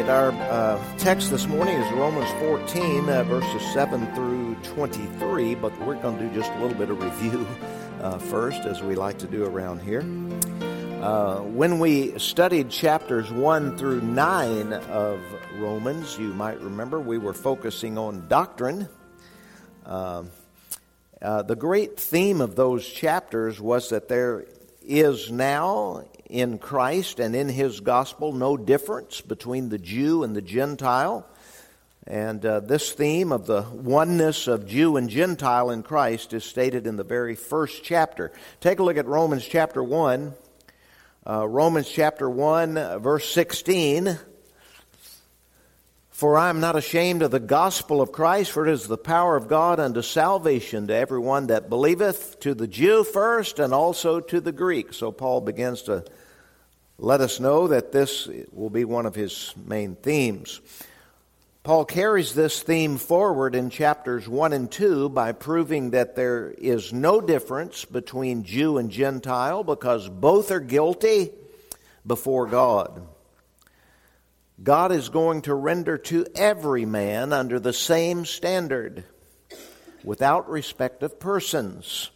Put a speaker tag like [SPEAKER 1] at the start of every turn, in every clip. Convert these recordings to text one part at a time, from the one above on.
[SPEAKER 1] right, our text this morning is Romans 14, verses 7 through 23, but we're going to do just a little bit of review first, as we like to do around here. When we studied chapters 1 through 9 of Romans, you might remember we were focusing on doctrine. The great theme of those chapters was that there is now in Christ and in His gospel no difference between the Jew and the Gentile. And this theme of the oneness of Jew and Gentile in Christ is stated in the very first chapter. Take a look at Romans chapter 1. Romans chapter 1, verse 16. For I am not ashamed of the gospel of Christ, for it is the power of God unto salvation to everyone that believeth, to the Jew first, and also to the Greek. So Paul begins to let us know that this will be one of his main themes. Paul carries this theme forward in chapters 1 and 2 by proving that there is no difference between Jew and Gentile because both are guilty before God. God is going to render to every man under the same standard, without respect of persons.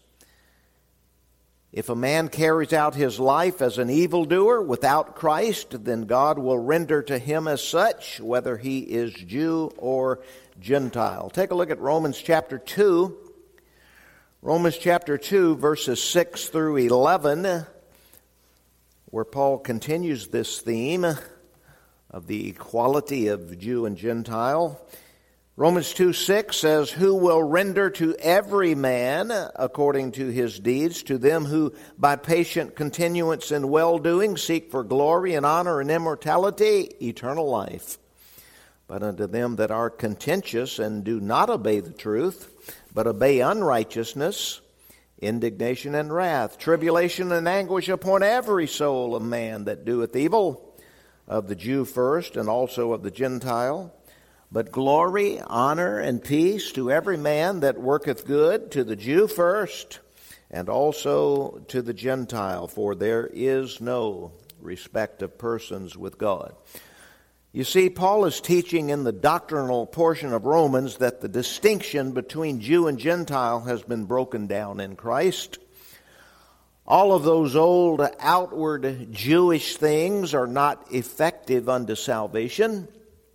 [SPEAKER 1] If a man carries out his life as an evildoer without Christ, then God will render to him as such, whether he is Jew or Gentile. Take a look at Romans chapter 2. Romans chapter 2, verses 6 through 11, where Paul continues this theme of the equality of Jew and Gentile. Romans 2:6 says, Who will render to every man according to his deeds, to them who by patient continuance in well-doing seek for glory and honor and immortality, eternal life. But unto them that are contentious and do not obey the truth, but obey unrighteousness, indignation and wrath, tribulation and anguish upon every soul of man that doeth evil, of the Jew first, and also of the Gentile. But glory, honor, and peace to every man that worketh good, to the Jew first, and also to the Gentile, for there is no respect of persons with God. You see, Paul is teaching in the doctrinal portion of Romans that the distinction between Jew and Gentile has been broken down in Christ. All of those old outward Jewish things are not effective unto salvation.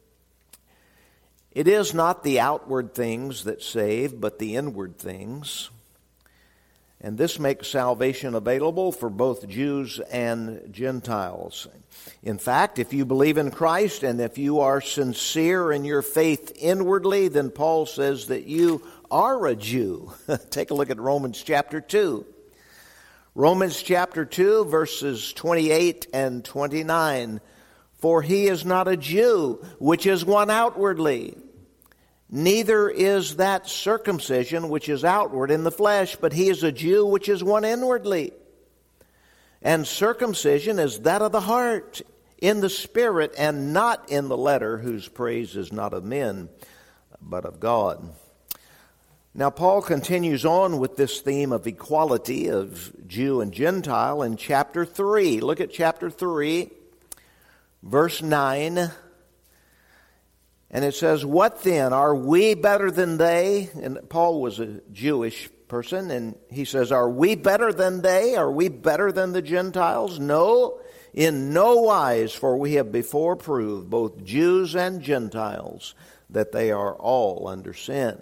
[SPEAKER 1] It is not the outward things that save, but the inward things. And this makes salvation available for both Jews and Gentiles. In fact, if you believe in Christ and if you are sincere in your faith inwardly, then Paul says that you are a Jew. Take a look at Romans chapter 2. Romans chapter 2, verses 28 and 29. For he is not a Jew, which is one outwardly. Neither is that circumcision which is outward in the flesh, but he is a Jew which is one inwardly. And circumcision is that of the heart, in the spirit, and not in the letter, whose praise is not of men, but of God. Now, Paul continues on with this theme of equality of Jew and Gentile in chapter 3. Look at chapter 3, verse 9. And it says, What then? Are we better than they? And Paul was a Jewish person, and he says, Are we better than they? Are we better than the Gentiles? No, in no wise, for we have before proved, both Jews and Gentiles, that they are all under sin.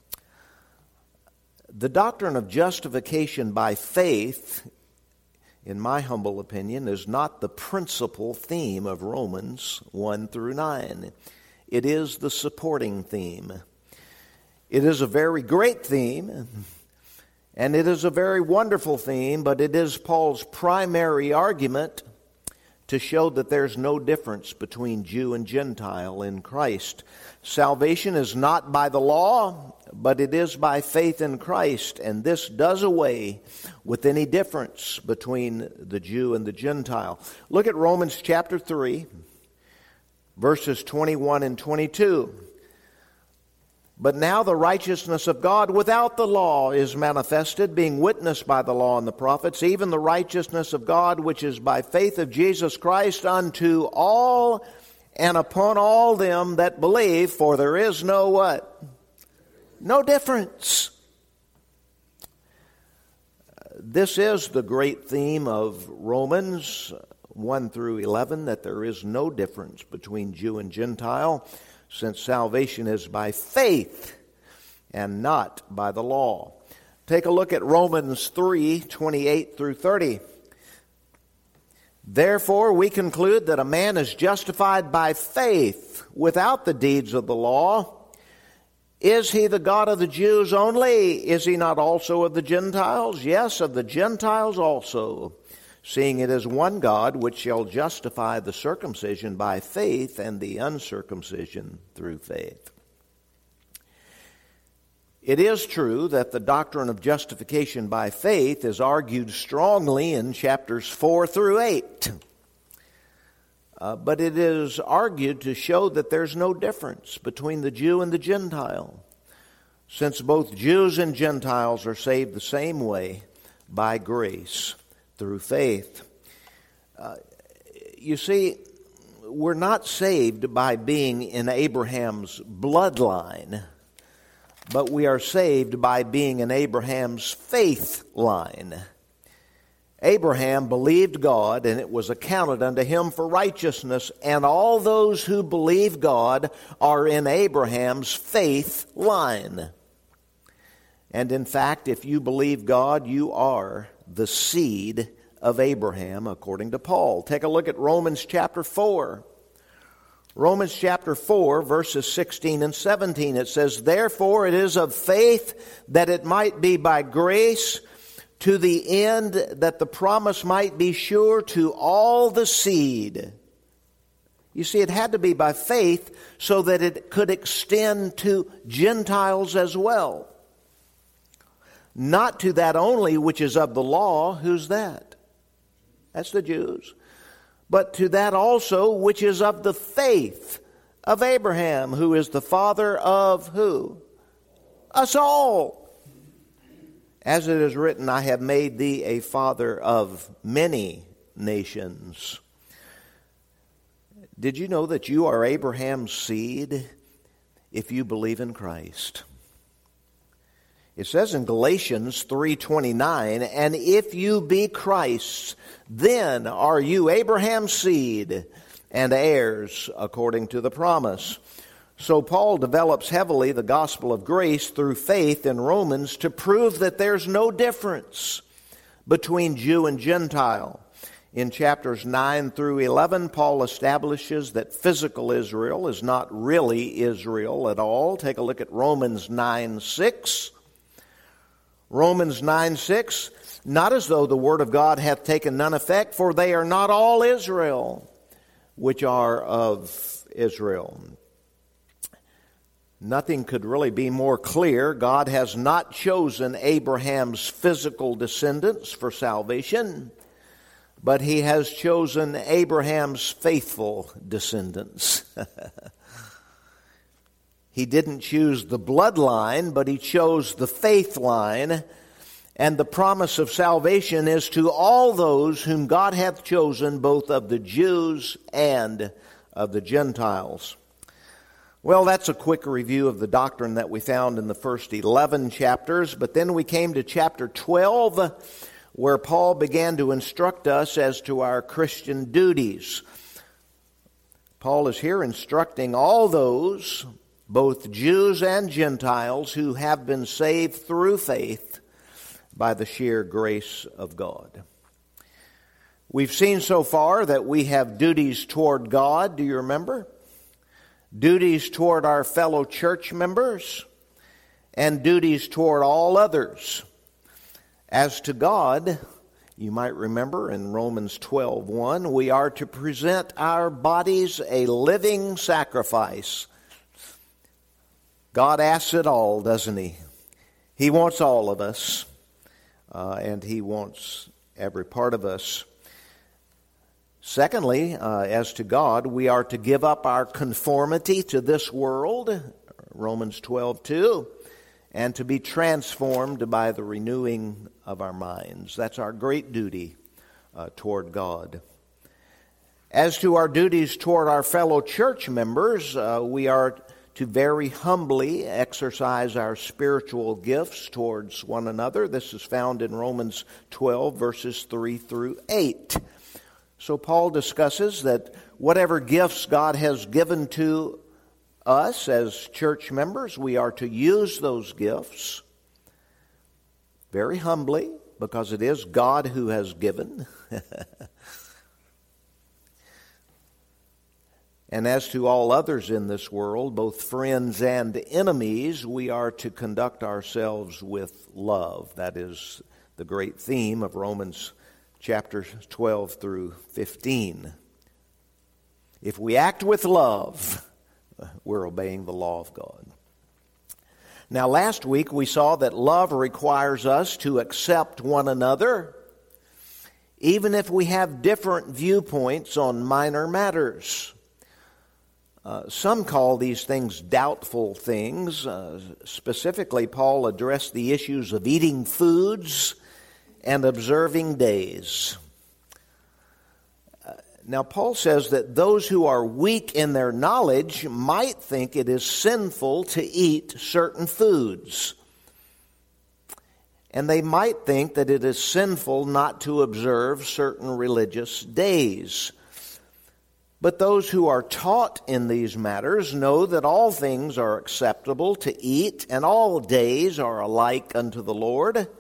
[SPEAKER 1] The doctrine of justification by faith, in my humble opinion, is not the principal theme of Romans 1 through 9. It is the supporting theme. It is a very great theme, and it is a very wonderful theme, but it is Paul's primary argument to show that there's no difference between Jew and Gentile in Christ. Salvation is not by the law, but it is by faith in Christ, and this does away with any difference between the Jew and the Gentile. Look at Romans chapter 3, verses 21 and 22. But now the righteousness of God without the law is manifested, being witnessed by the law and the prophets, even the righteousness of God which is by faith of Jesus Christ unto all and upon all them that believe, for there is no what? No difference. This is the great theme of Romans 1 through 11, that there is no difference between Jew and Gentile, since salvation is by faith and not by the law. Take a look at Romans 3:28 through 30. Therefore, we conclude that a man is justified by faith without the deeds of the law. Is he the God of the Jews only? Is he not also of the Gentiles? Yes, of the Gentiles also, seeing it is one God which shall justify the circumcision by faith and the uncircumcision through faith. It is true that the doctrine of justification by faith is argued strongly in chapters 4 through 8. But it is argued to show that there's no difference between the Jew and the Gentile, since both Jews and Gentiles are saved the same way, by grace, through faith. You see, we're not saved by being in Abraham's bloodline, but we are saved by being in Abraham's faith line. Abraham believed God, and it was accounted unto him for righteousness, and all those who believe God are in Abraham's faith line. And in fact, if you believe God, you are the seed of Abraham, according to Paul. Take a look at Romans chapter 4. Romans chapter 4, verses 16 and 17. It says, Therefore it is of faith that it might be by grace, to the end that the promise might be sure to all the seed. You see, it had to be by faith so that it could extend to Gentiles as well. Not to that only which is of the law. Who's that? That's the Jews. But to that also which is of the faith of Abraham, who is the father of who? Us all. As it is written, I have made thee a father of many nations. Did you know that you are Abraham's seed if you believe in Christ? It says in Galatians 3:29, and if you be Christ's, then are you Abraham's seed and heirs according to the promise. So Paul develops heavily the gospel of grace through faith in Romans to prove that there's no difference between Jew and Gentile. In chapters 9 through 11, Paul establishes that physical Israel is not really Israel at all. Take a look at Romans 9:6. Romans 9:6, not as though the word of God hath taken none effect, for they are not all Israel, which are of Israel. Nothing could really be more clear. God has not chosen Abraham's physical descendants for salvation, but he has chosen Abraham's faithful descendants. He didn't choose the bloodline, but he chose the faith line. And the promise of salvation is to all those whom God hath chosen, both of the Jews and of the Gentiles. Well, that's a quick review of the doctrine that we found in the first 11 chapters. But then we came to chapter 12, where Paul began to instruct us as to our Christian duties. Paul is here instructing all those, both Jews and Gentiles, who have been saved through faith by the sheer grace of God. We've seen so far that we have duties toward God. Do you remember? Duties toward our fellow church members, and duties toward all others. As to God, you might remember in Romans 12:1, we are to present our bodies a living sacrifice. God asks it all, doesn't he? He wants all of us, and he wants every part of us. Secondly, as to God, we are to give up our conformity to this world, Romans 12:2, and to be transformed by the renewing of our minds. That's our great duty toward God. As to our duties toward our fellow church members, we are to very humbly exercise our spiritual gifts towards one another. This is found in Romans 12, verses 3 through 8. So Paul discusses that whatever gifts God has given to us as church members, we are to use those gifts very humbly, because it is God who has given. And as to all others in this world, both friends and enemies, we are to conduct ourselves with love. That is the great theme of Romans chapters 12 through 15. If we act with love, we're obeying the law of God. Now, last week we saw that love requires us to accept one another, even if we have different viewpoints on minor matters. Some call these things doubtful things. Specifically, Paul addressed the issues of eating foods and observing days. Now, Paul says that those who are weak in their knowledge might think it is sinful to eat certain foods. And they might think that it is sinful not to observe certain religious days. But those who are taught in these matters know that all things are acceptable to eat, and all days are alike unto the Lord.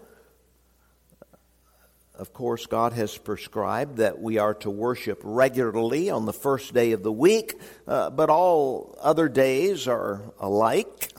[SPEAKER 1] Of course, God has prescribed that we are to worship regularly on the first day of the week, but all other days are alike.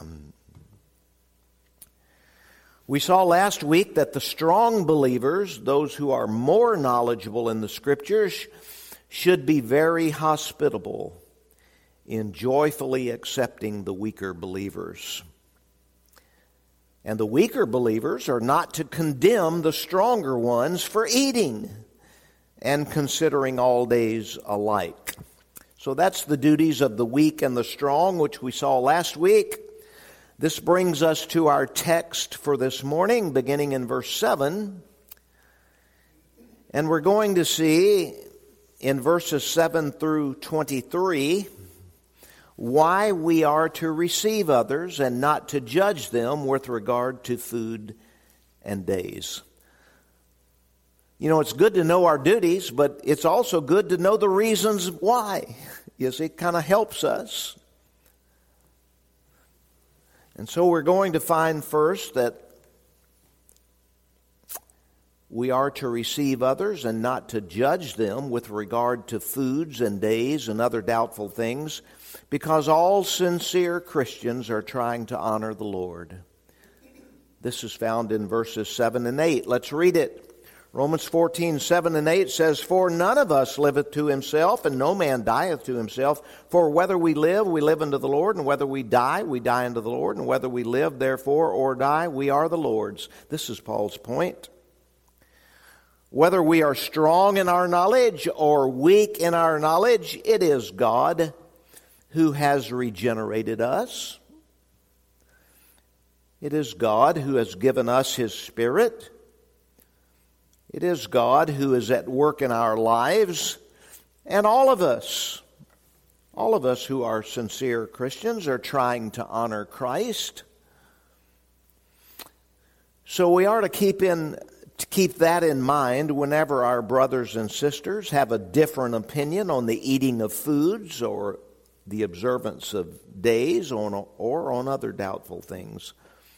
[SPEAKER 1] We saw last week that the strong believers, those who are more knowledgeable in the Scriptures, should be very hospitable in joyfully accepting the weaker believers. And the weaker believers are not to condemn the stronger ones for eating and considering all days alike. So that's the duties of the weak and the strong, which we saw last week. This brings us to our text for this morning, beginning in verse 7. And we're going to see in verses 7 through 23 why we are to receive others and not to judge them with regard to food and days. You know, it's good to know our duties, but it's also good to know the reasons why. You see, it kind of helps us. And so we're going to find first that we are to receive others and not to judge them with regard to foods and days and other doubtful things, because all sincere Christians are trying to honor the Lord. This is found in verses 7 and 8. Let's read it. Romans 14, 7 and 8 says, For none of us liveth to himself, and no man dieth to himself. For whether we live unto the Lord, and whether we die unto the Lord, and whether we live, therefore, or die, we are the Lord's. This is Paul's point. Whether we are strong in our knowledge or weak in our knowledge, it is God who has regenerated us. It is God who has given us His Spirit. It is God who is at work in our lives. And all of us who are sincere Christians are trying to honor Christ. So we are to keep that in mind whenever our brothers and sisters have a different opinion on the eating of foods or the observance of days or on other doubtful things.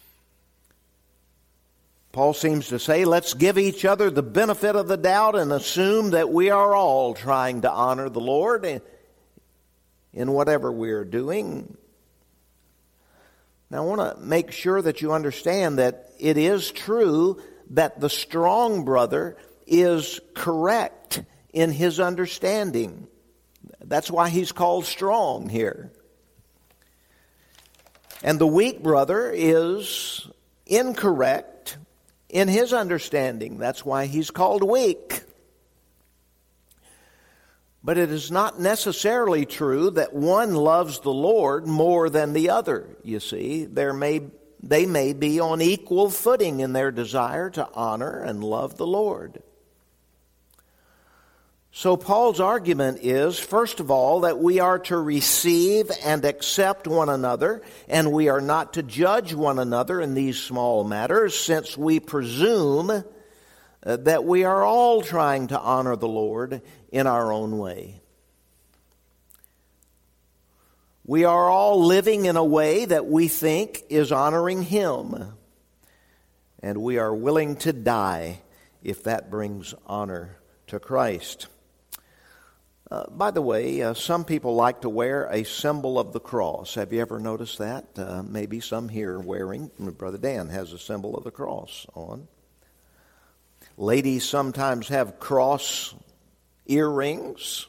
[SPEAKER 1] Paul seems to say, let's give each other the benefit of the doubt and assume that we are all trying to honor the Lord in whatever we are doing. Now, I want to make sure that you understand that it is true that the strong brother is correct in his understanding. That's why he's called strong here. And the weak brother is incorrect in his understanding. That's why he's called weak. But it is not necessarily true that one loves the Lord more than the other. You see, they may be on equal footing in their desire to honor and love the Lord. So Paul's argument is, first of all, that we are to receive and accept one another, and we are not to judge one another in these small matters, since we presume that we are all trying to honor the Lord in our own way. We are all living in a way that we think is honoring Him, and we are willing to die if that brings honor to Christ. By the way, some people like to wear a symbol of the cross. Have you ever noticed that? Maybe some here wearing. Brother Dan has a symbol of the cross on. Ladies sometimes have cross earrings.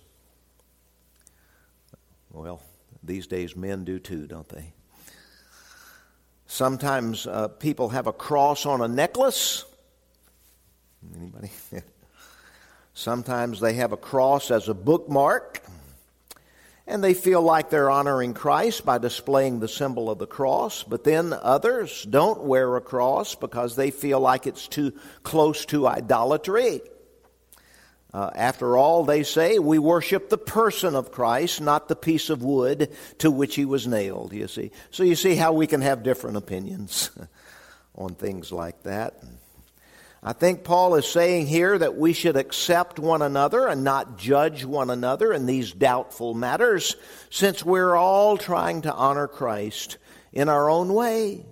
[SPEAKER 1] Well, these days men do too, don't they? Sometimes people have a cross on a necklace. Anybody? Sometimes they have a cross as a bookmark, and they feel like they're honoring Christ by displaying the symbol of the cross. But then others don't wear a cross because they feel like it's too close to idolatry. After all, they say, we worship the person of Christ, not the piece of wood to which He was nailed, you see. So you see how we can have different opinions on things like that. I think Paul is saying here that we should accept one another and not judge one another in these doubtful matters, since we're all trying to honor Christ in our own way.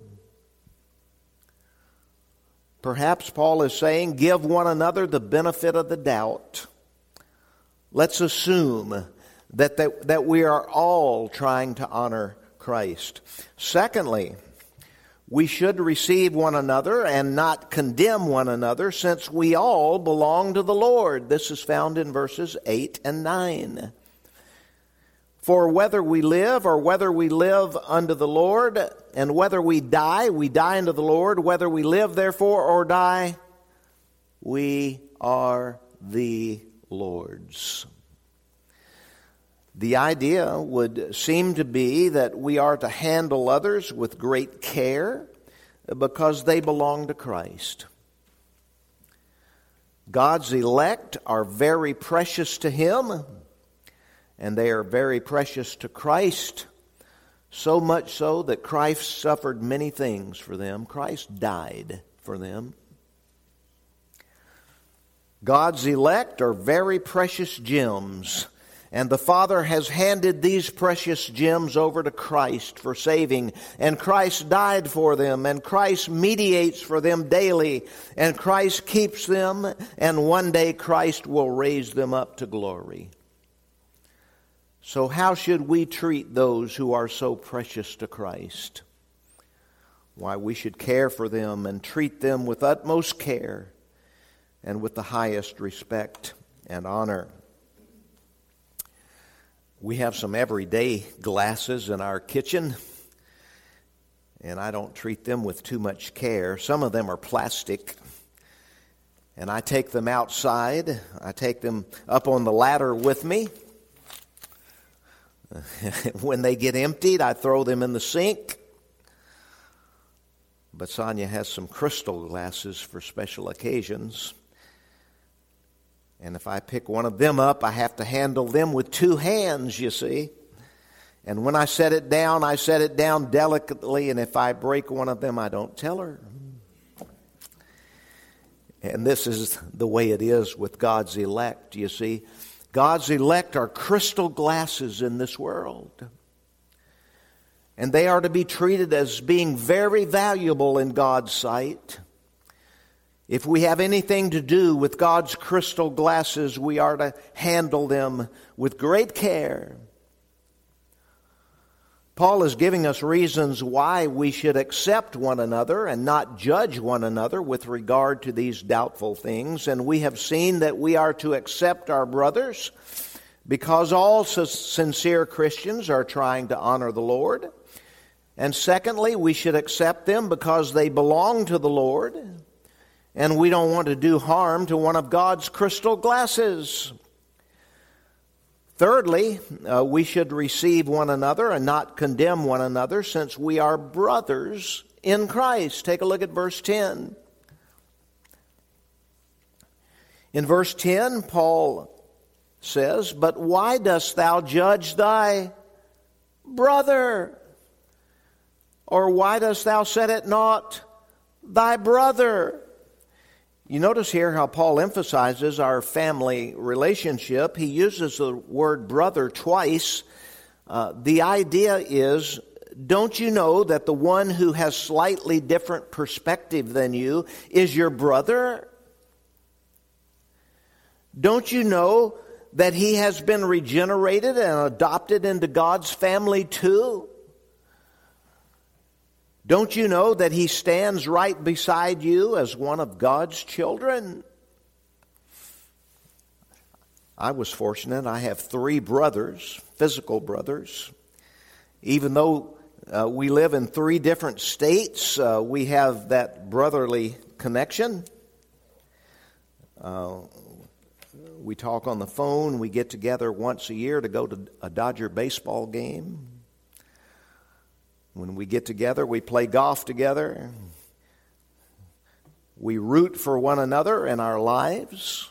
[SPEAKER 1] Perhaps Paul is saying, give one another the benefit of the doubt. Let's assume that we are all trying to honor Christ. Secondly, we should receive one another and not condemn one another, since we all belong to the Lord. This is found in verses 8 and 9. For whether we live or whether we live unto the Lord, and whether we die unto the Lord. Whether we live, therefore, or die, we are the Lord's. The idea would seem to be that we are to handle others with great care because they belong to Christ. God's elect are very precious to Him, and they are very precious to Christ, so much so that Christ suffered many things for them. Christ died for them. God's elect are very precious gems, and the Father has handed these precious gems over to Christ for saving. And Christ died for them. And Christ mediates for them daily. And Christ keeps them. And one day Christ will raise them up to glory. So how should we treat those who are so precious to Christ? Why, we should care for them and treat them with utmost care and with the highest respect and honor. We have some everyday glasses in our kitchen, and I don't treat them with too much care. Some of them are plastic, and I take them outside. I take them up on the ladder with me. When they get emptied, I throw them in the sink. But Sonia has some crystal glasses for special occasions. And if I pick one of them up, I have to handle them with two hands, you see. And when I set it down delicately, and if I break one of them, I don't tell her. And this is the way it is with God's elect, you see. God's elect are crystal glasses in this world. And they are to be treated as being very valuable in God's sight. If we have anything to do with God's crystal glasses, we are to handle them with great care. Paul is giving us reasons why we should accept one another and not judge one another with regard to these doubtful things. And we have seen that we are to accept our brothers because all sincere Christians are trying to honor the Lord. And secondly, we should accept them because they belong to the Lord. And we don't want to do harm to one of God's crystal glasses. Thirdly, we should receive one another and not condemn one another, since we are brothers in Christ. Take a look at verse 10. In verse 10, Paul says, "But why dost thou judge thy brother? Or why dost thou set at naught thy brother?" You notice here how Paul emphasizes our family relationship. He uses the word brother twice. The idea is, don't you know that the one who has slightly different perspective than you is your brother? Don't you know that he has been regenerated and adopted into God's family too? Don't you know that he stands right beside you as one of God's children? I was fortunate. I have 3 brothers, physical brothers. Even though we live in 3 different states, we have that brotherly connection. We talk on the phone. We get together once a year to go to a Dodger baseball game. When we get together, we play golf together. We root for one another in our lives.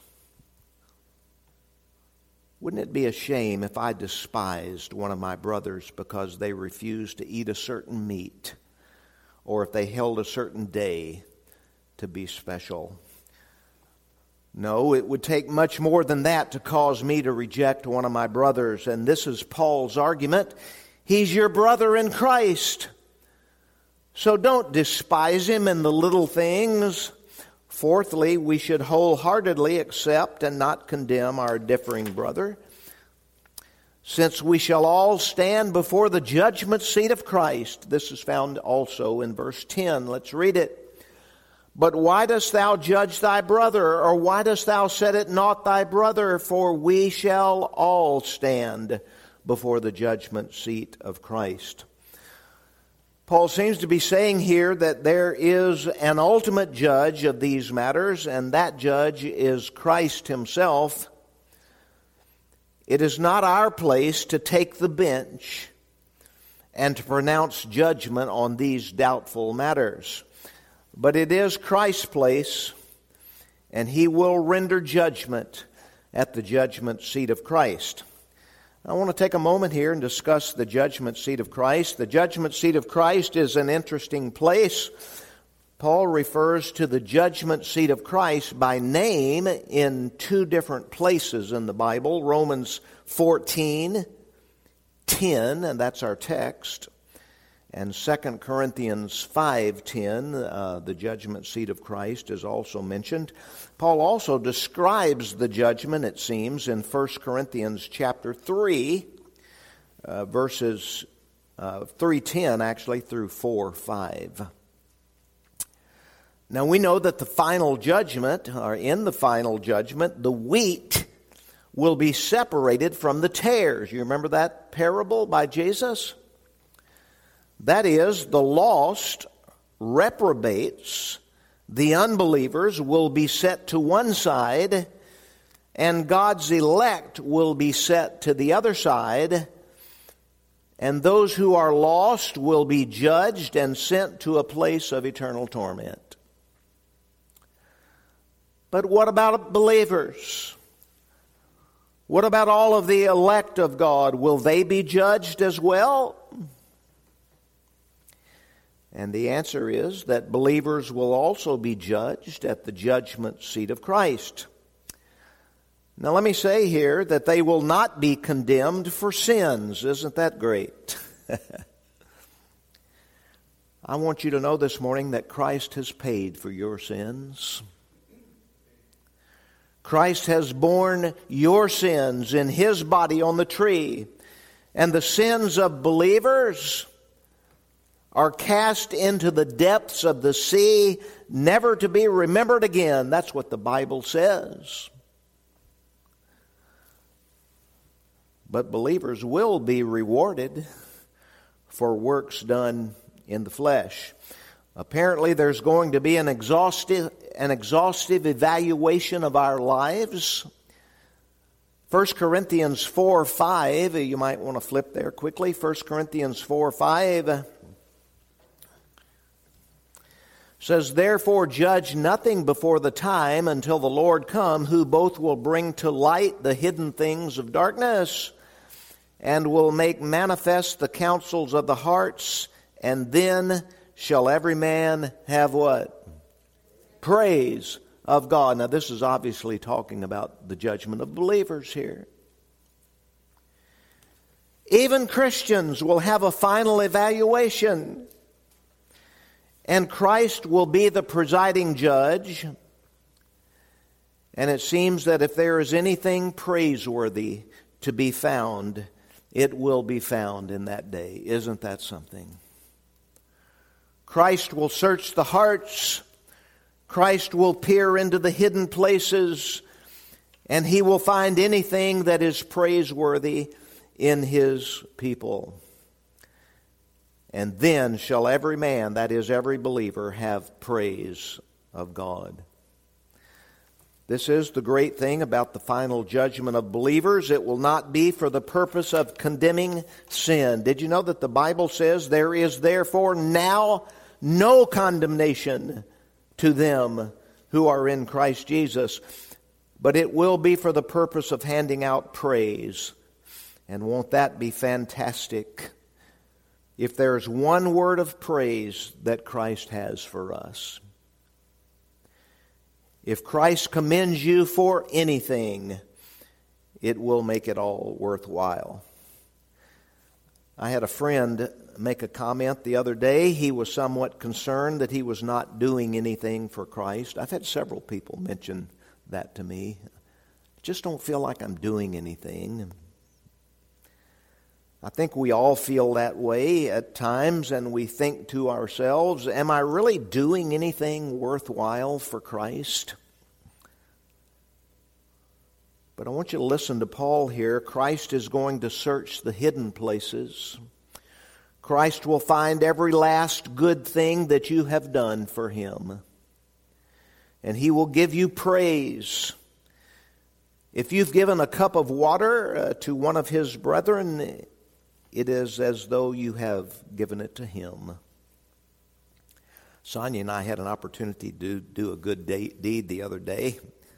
[SPEAKER 1] Wouldn't it be a shame if I despised one of my brothers because they refused to eat a certain meat, or if they held a certain day to be special? No, it would take much more than that to cause me to reject one of my brothers. And this is Paul's argument. He's your brother in Christ. So don't despise him in the little things. Fourthly, we should wholeheartedly accept and not condemn our differing brother, since we shall all stand before the judgment seat of Christ. This is found also in verse 10. Let's read it. "But why dost thou judge thy brother? Or why dost thou set at naught thy brother? For we shall all stand before the judgment seat of Christ." Paul seems to be saying here that there is an ultimate judge of these matters, and that judge is Christ himself. It is not our place to take the bench and to pronounce judgment on these doubtful matters, but it is Christ's place, and he will render judgment at the judgment seat of Christ. I want to take a moment here and discuss the judgment seat of Christ. The judgment seat of Christ is an interesting place. Paul refers to the judgment seat of Christ by name in 2 different places in the Bible. Romans 14:10, and that's our text. And 2 Corinthians 5:10, the judgment seat of Christ is also mentioned. Paul also describes the judgment, it seems, in 1 Corinthians chapter 3, verses 3:10 actually through 4:5. Now we know that the final judgment, or in the final judgment, the wheat will be separated from the tares. You remember that parable by Jesus? That is, the lost reprobates, the unbelievers, will be set to one side, and God's elect will be set to the other side, and those who are lost will be judged and sent to a place of eternal torment. But what about believers? What about all of the elect of God? Will they be judged as well? And the answer is that believers will also be judged at the judgment seat of Christ. Now let me say here that they will not be condemned for sins. Isn't that great? I want you to know this morning that Christ has paid for your sins. Christ has borne your sins in His body on the tree. And the sins of believers are cast into the depths of the sea, never to be remembered again. That's what the Bible says. But believers will be rewarded for works done in the flesh. Apparently, there's going to be an exhaustive evaluation of our lives. 1 Corinthians 4:5, you might want to flip there quickly. 1 Corinthians 4:5 says, "Therefore judge nothing before the time until the Lord come, who both will bring to light the hidden things of darkness and will make manifest the counsels of the hearts, and then shall every man have" what? Praise of God. Now this is obviously talking about the judgment of believers here. Even Christians will have a final evaluation, and Christ will be the presiding judge. And it seems that if there is anything praiseworthy to be found, it will be found in that day. Isn't that something? Christ will search the hearts. Christ will peer into the hidden places, and He will find anything that is praiseworthy in His people. And then shall every man, that is every believer, have praise of God. This is the great thing about the final judgment of believers. It will not be for the purpose of condemning sin. Did you know that the Bible says, "There is therefore now no condemnation to them who are in Christ Jesus"? But it will be for the purpose of handing out praise. And won't that be fantastic? If there's one word of praise that Christ has for us. If Christ commends you for anything, it will make it all worthwhile. I had a friend make a comment the other day. He was somewhat concerned that he was not doing anything for Christ. I've had several people mention that to me. Just don't feel like I'm doing anything. I think we all feel that way at times, and we think to ourselves, am I really doing anything worthwhile for Christ? But I want you to listen to Paul here. Christ is going to search the hidden places. Christ will find every last good thing that you have done for Him. And He will give you praise. If you've given a cup of water to one of His brethren, it is as though you have given it to Him. Sonia and I had an opportunity to do a good deed the other day.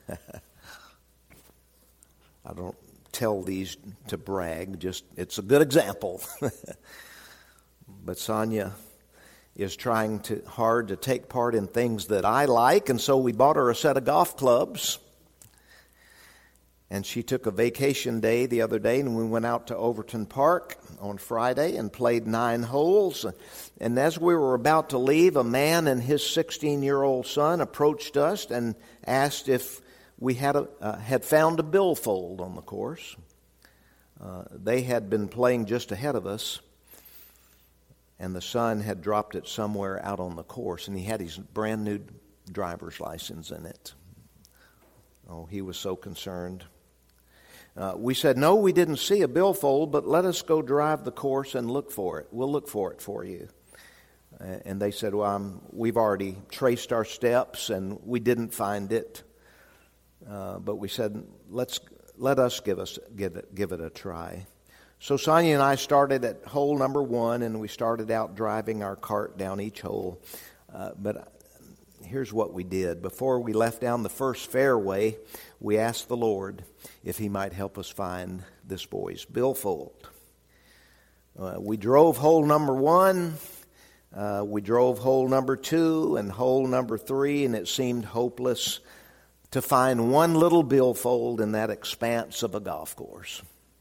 [SPEAKER 1] I don't tell these to brag, just it's a good example. But Sonia is trying hard to take part in things that I like, and so we bought her a set of golf clubs. And she took a vacation day the other day, and we went out to Overton Park on Friday and played 9 holes. And as we were about to leave, a man and his 16-year-old son approached us and asked if we had found a billfold on the course. They had been playing just ahead of us, and the son had dropped it somewhere out on the course, and he had his brand new driver's license in it. Oh, he was so concerned. We said, no, we didn't see a billfold, but let us go drive the course and look for it. We'll look for it for you. And they said, well, we've already traced our steps and we didn't find it. But we said, let us give it a try. So Sonia and I started at hole number 1, and we started out driving our cart down each hole. But here's what we did. Before we left down the first fairway, we asked the Lord if He might help us find this boy's billfold. We drove hole number 1, we drove hole number 2 and hole number 3, and it seemed hopeless to find one little billfold in that expanse of a golf course.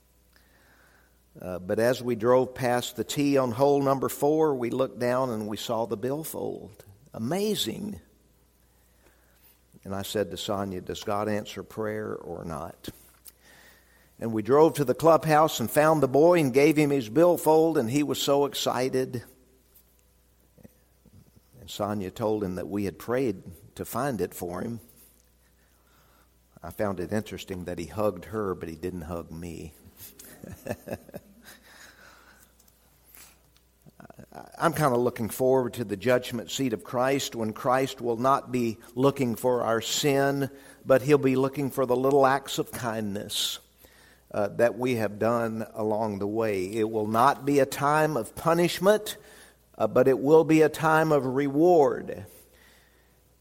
[SPEAKER 1] But as we drove past the tee on hole number 4, we looked down and we saw the billfold. Amazing. And I said to Sonia, does God answer prayer or not? And we drove to the clubhouse and found the boy and gave him his billfold, and he was so excited. And Sonia told him that we had prayed to find it for him. I found it interesting that he hugged her, but he didn't hug me. I'm kind of looking forward to the judgment seat of Christ, when Christ will not be looking for our sin, but He'll be looking for the little acts of kindness that we have done along the way. It will not be a time of punishment, but it will be a time of reward.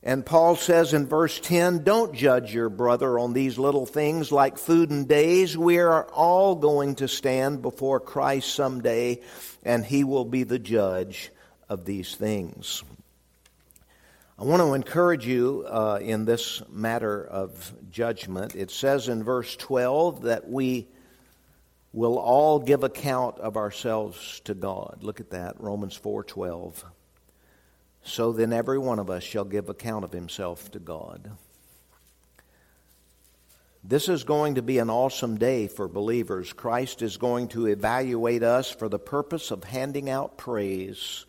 [SPEAKER 1] And Paul says in verse 10, don't judge your brother on these little things like food and days. We are all going to stand before Christ someday, and He will be the judge of these things. I want to encourage you in this matter of judgment. It says in verse 12 that we will all give account of ourselves to God. Look at that, Romans 4:12. So then every one of us shall give account of himself to God. This is going to be an awesome day for believers. Christ is going to evaluate us for the purpose of handing out praise.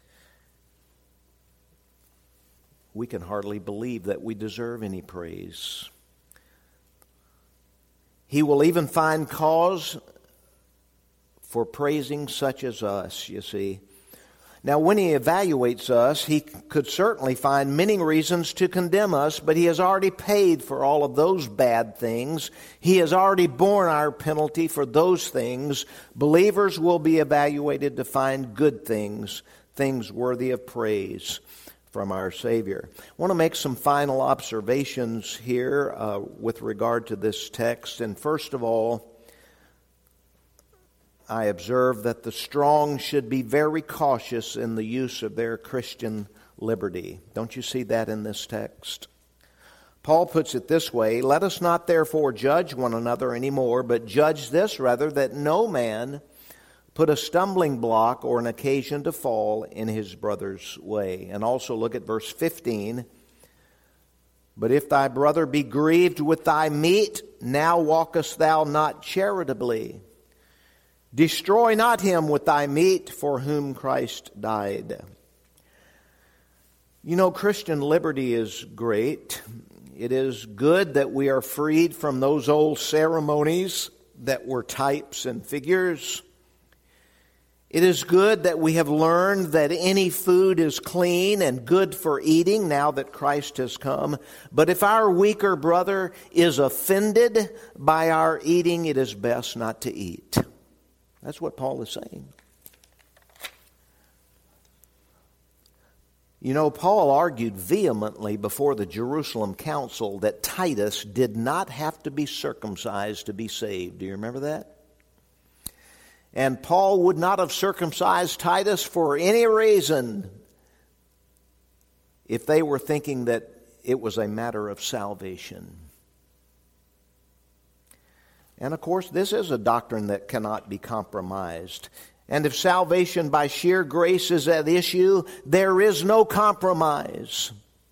[SPEAKER 1] We can hardly believe that we deserve any praise. He will even find cause for praising such as us, you see. Now, when He evaluates us, He could certainly find many reasons to condemn us, but He has already paid for all of those bad things. He has already borne our penalty for those things. Believers will be evaluated to find good things, things worthy of praise from our Savior. I want to make some final observations here with regard to this text. And first of all, I observe that the strong should be very cautious in the use of their Christian liberty. Don't you see that in this text? Paul puts it this way, let us not therefore judge one another anymore, but judge this rather, that no man put a stumbling block or an occasion to fall in his brother's way. And also look at verse 15. But if thy brother be grieved with thy meat, now walkest thou not charitably. Destroy not him with thy meat for whom Christ died. You know, Christian liberty is great. It is good that we are freed from those old ceremonies that were types and figures. It is good that we have learned that any food is clean and good for eating now that Christ has come. But if our weaker brother is offended by our eating, it is best not to eat. That's what Paul is saying. You know, Paul argued vehemently before the Jerusalem council that Titus did not have to be circumcised to be saved. Do you remember that? And Paul would not have circumcised Titus for any reason if they were thinking that it was a matter of salvation. And of course, this is a doctrine that cannot be compromised. And if salvation by sheer grace is at issue, there is no compromise.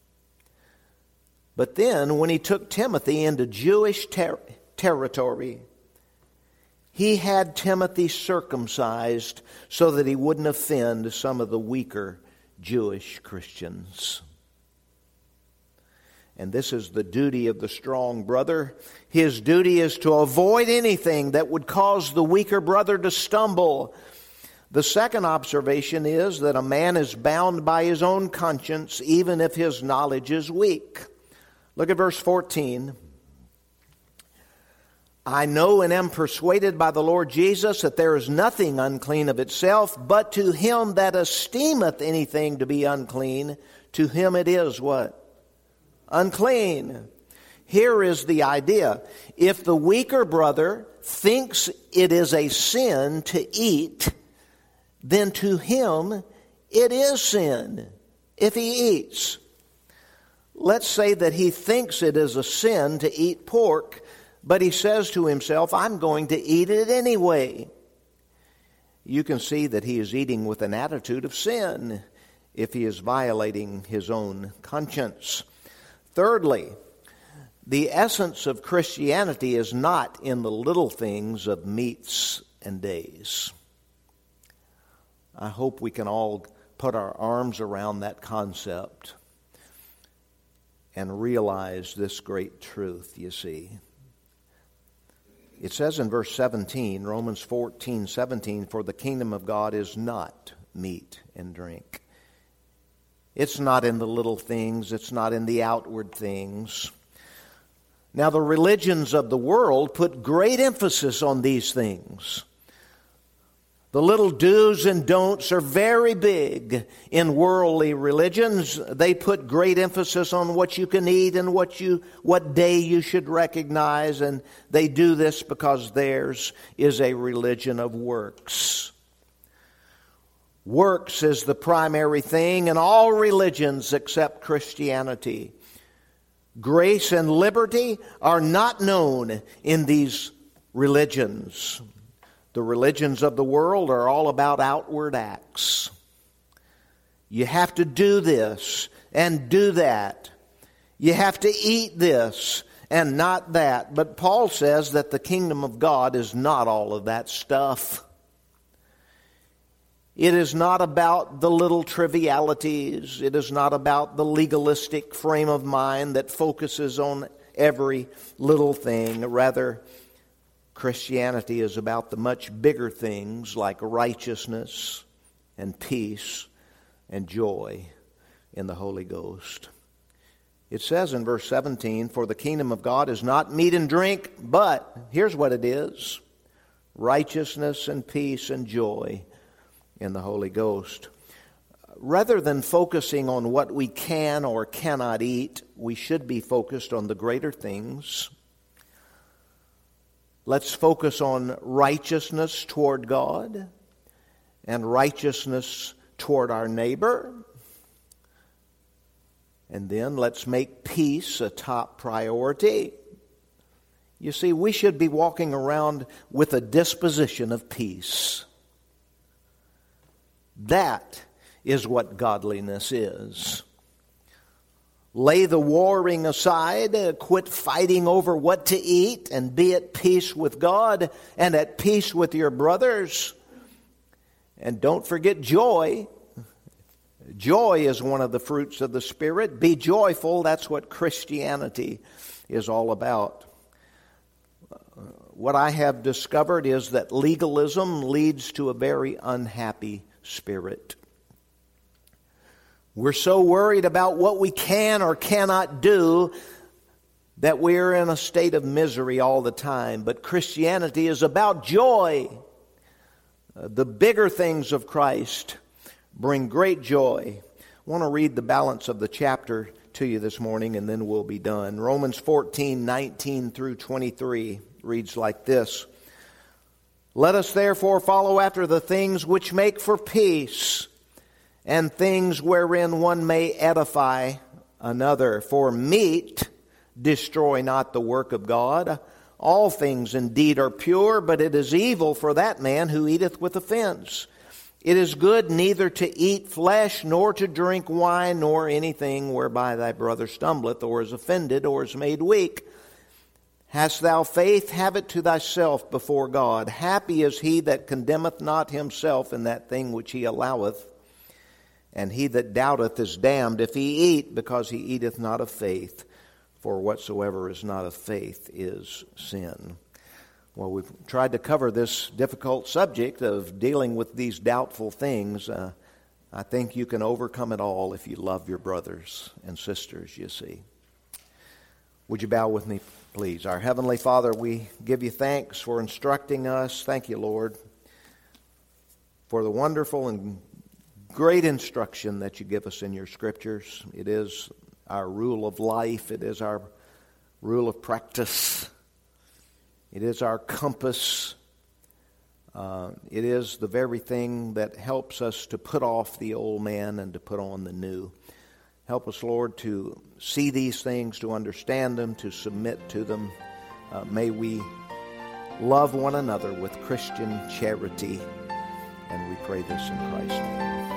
[SPEAKER 1] But then, when he took Timothy into Jewish territory, he had Timothy circumcised so that he wouldn't offend some of the weaker Jewish Christians. And this is the duty of the strong brother. His duty is to avoid anything that would cause the weaker brother to stumble. The second observation is that a man is bound by his own conscience even if his knowledge is weak. Look at verse 14. I know and am persuaded by the Lord Jesus that there is nothing unclean of itself, but to him that esteemeth anything to be unclean, to him it is what? Unclean. Here is the idea. If the weaker brother thinks it is a sin to eat, then to him it is sin if he eats. Let's say that he thinks it is a sin to eat pork, but he says to himself, I'm going to eat it anyway. You can see that he is eating with an attitude of sin if he is violating his own conscience. Thirdly, the essence of Christianity is not in the little things of meats and days. I hope we can all put our arms around that concept and realize this great truth, you see. It says in verse 17, Romans 14:17, for the kingdom of God is not meat and drink. It's not in the little things. It's not in the outward things. Now, the religions of the world put great emphasis on these things. The little do's and don'ts are very big in worldly religions. They put great emphasis on what you can eat and what day you should recognize, and they do this because theirs is a religion of works. Works is the primary thing in all religions except Christianity. Grace and liberty are not known in these religions. The religions of the world are all about outward acts. You have to do this and do that. You have to eat this and not that. But Paul says that the kingdom of God is not all of that stuff. It is not about the little trivialities. It is not about the legalistic frame of mind that focuses on every little thing. Rather, Christianity is about the much bigger things like righteousness and peace and joy in the Holy Ghost. It says in verse 17, "For the kingdom of God is not meat and drink, but," here's what it is, "righteousness and peace and joy in the Holy Ghost." Rather than focusing on what we can or cannot eat, we should be focused on the greater things. Let's focus on righteousness toward God and righteousness toward our neighbor. And then let's make peace a top priority. You see, we should be walking around with a disposition of peace. That is what godliness is. Lay the warring aside, quit fighting over what to eat, and be at peace with God and at peace with your brothers. And don't forget joy. Joy is one of the fruits of the Spirit. Be joyful. That's what Christianity is all about. What I have discovered is that legalism leads to a very unhappy spirit. We're so worried about what we can or cannot do that we're in a state of misery all the time. But Christianity is about joy. The bigger things of Christ bring great joy. I want to read the balance of the chapter to you this morning, and then we'll be done. Romans 14:19 through 23 reads like this: "Let us therefore follow after the things which make for peace, and things wherein one may edify another. For meat destroy not the work of God. All things indeed are pure, but it is evil for that man who eateth with offense. It is good neither to eat flesh, nor to drink wine, nor anything whereby thy brother stumbleth, or is offended, or is made weak. Hast thou faith? Have it to thyself before God. Happy is he that condemneth not himself in that thing which he alloweth. And he that doubteth is damned if he eat, because he eateth not of faith. For whatsoever is not of faith is sin." Well, we've tried to cover this difficult subject of dealing with these doubtful things. I think you can overcome it all if you love your brothers and sisters, you see. Would you bow with me, please? Our Heavenly Father, we give you thanks for instructing us. Thank you, Lord, for the wonderful and great instruction that you give us in your Scriptures. It is our rule of life. It is our rule of practice. It is our compass. It is the very thing that helps us to put off the old man and to put on the new. Help us, Lord, to see these things, to understand them, to submit to them. May we love one another with Christian charity. And we pray this in Christ's name.